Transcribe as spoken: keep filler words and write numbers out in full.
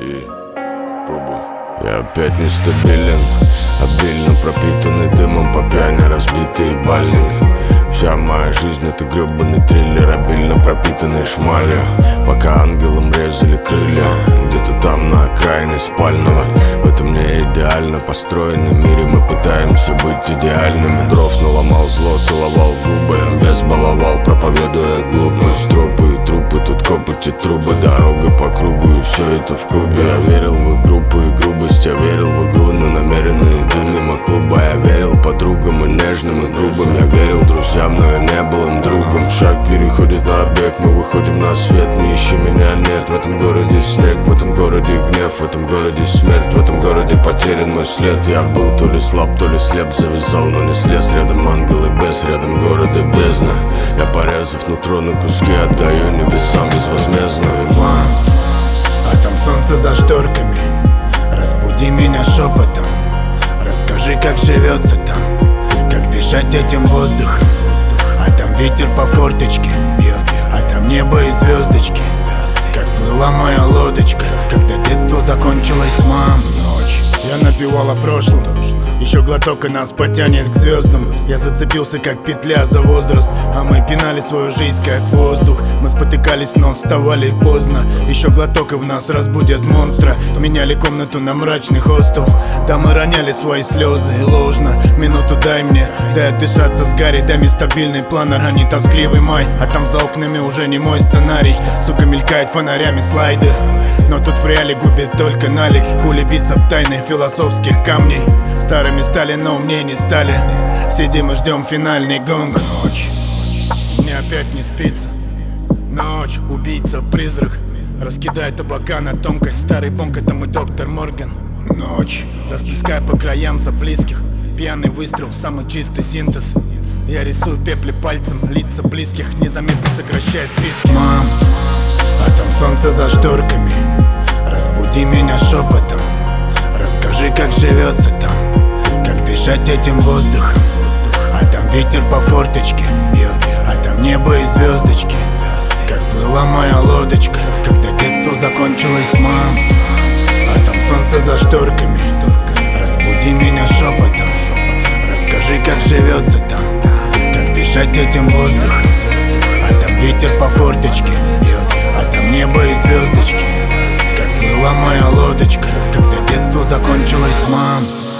И пробую. Я опять нестабилен, обильно пропитанный дымом, по пьяни разбитые бальными. Вся моя жизнь это гребаный триллер, обильно пропитанный шмалью. Пока ангелам резали крылья, где-то там на окраине спального. В этом не идеально построенном мире мы пытаемся быть идеальными. Дров наломал зло, целовал губы, без баловал, проповедуя глупость. Тропы и трупы, тут копоти трубы, дорога по кругу, и все это в клубе. Я верил в их группы и грубость, я верил в игру, но намеренные иду мимо клуба. Я верил подругам и нежным, и грубым, я верил друзьям, но я не был им другом. Шаг переходит на бег, мы выходим на свет, не ищи меня, нет. В этом городе снег, в этом городе гнев, в этом городе смерть, в этом городе потерян мой след. Я был то ли слаб, то ли слеп, завязал, но не слез. Рядом ангел и бес, рядом город и бездна. Я, порезав нутро на куски, отдаю небесам безвозмездно. Мам, а там солнце за шторками, разбуди меня шепотом, расскажи, как живется там, как дышать этим воздухом. А там ветер по форточке бьет, а там небо и звездочки, как плыла моя лодочка, когда детство закончилось, мам. Ночь, я напевал о прошлом, еще глоток и нас потянет к звездам. Я зацепился как петля за возраст, а мы пинали свою жизнь как воздух. Мы спотыкались, но вставали поздно. Еще глоток и в нас разбудят монстра. Меняли комнату на мрачный хостел, да мы роняли свои слезы и ложно. Минуту дай мне, дай отдышаться с Гарри, дай мне стабильный план, ранний тоскливый май. А там за окнами уже не мой сценарий, сука, мелькает фонарями слайды. Но тут в реале губит только налик, пули биться в тайны философских камней. Старыми стали, но умнее не стали. Сидим и ждем финальный гонг. Ночь, мне опять не спится. Ночь, убийца, призрак, раскидает табака на тонкой. Старый бонг, это мой доктор Морган. Ночь, расплескай по краям за близких. Пьяный выстрел, самый чистый синтез. Я рисую в пепле пальцем лица близких, незаметно сокращая списки. Мам, а там солнце за шторками, разбуди меня шепотом, расскажи, как живется там, как дышать этим воздухом. А там ветер по форточке бьет, а там небо и звездочки, как плыла моя лодочка, когда детство закончилось, мам. А там солнце за шторками, разбуди меня шепотом, расскажи, как живется там, как дышать этим воздухом. А там ветер по форточке бьет, а там небо и звездочки, как плыла моя лодочка, когда детство закончилось, мам.